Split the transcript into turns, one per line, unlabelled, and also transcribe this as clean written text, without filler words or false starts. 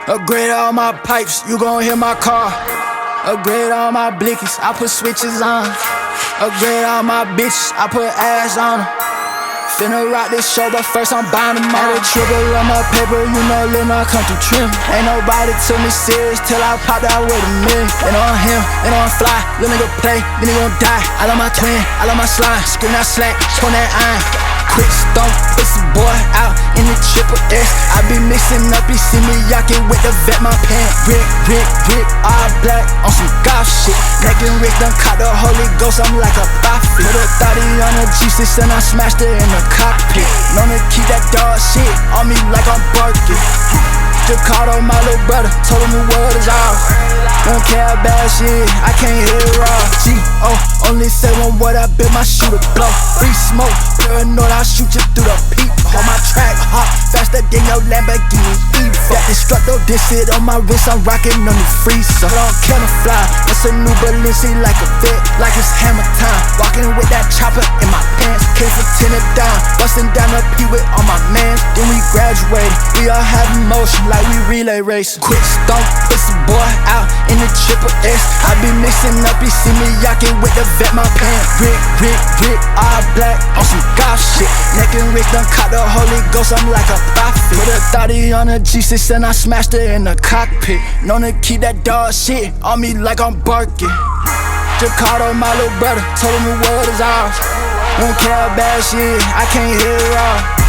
Upgrade all my pipes, you gon' hear my car. Upgrade all my blickies, I put switches on. Upgrade all my bitches, I put ass on 'em. Finna rock this show, but first I'm buying them all. Add a triple on my paper, you know Lil' Nas come through trim. Ain't nobody took me serious till I popped out with a million. And on him, and on fly, little nigga play, then he gon' die. I love my twin, I love my slime, scream that slack, on that iron. Quick stomp, pussy boy out in the triple S. I be mixing up, you see me yacking with the vet, my pants. Rick, all black on some golf shit. Neck and Rick done caught the Holy Ghost, I'm like a prophet. Put a 30 on a G6 and I smashed it in the cockpit. Known to keep that dog shit on me like I'm barking. Jakarta, my little brother, told him the world is ours. Don't care about shit, I can't hear it raw. G.O. only say one word, I bet my shooter blow. Free smoke, paranoid, I'll shoot you through the peep. On my track, hot, faster than your Lamborghini Evo. Got Destructo, this shit on my wrist, I'm rockin' on the freezer. Put on camouflage, it's a new Balenci like a vet, like it's hammer time. Walking with that chopper in my pants, came from 10 to down, bustin' down the P with all my mans. Then we graduated, we all have emotion like we relay racing. Quick stomp, pussy boy out in the triple S. I be mixing up, you see me yacking with the vet, my pants. Rick, all black on some golf shit. Neck and Rick done caught the Holy Ghost, I'm like a prophet. Put a 30 on a G6 and I smashed it in the cockpit. Known to keep that dog shit on me like I'm barking. Jakarta, my little brother, told him the world is ours. Don't care about shit, I can't hear it all.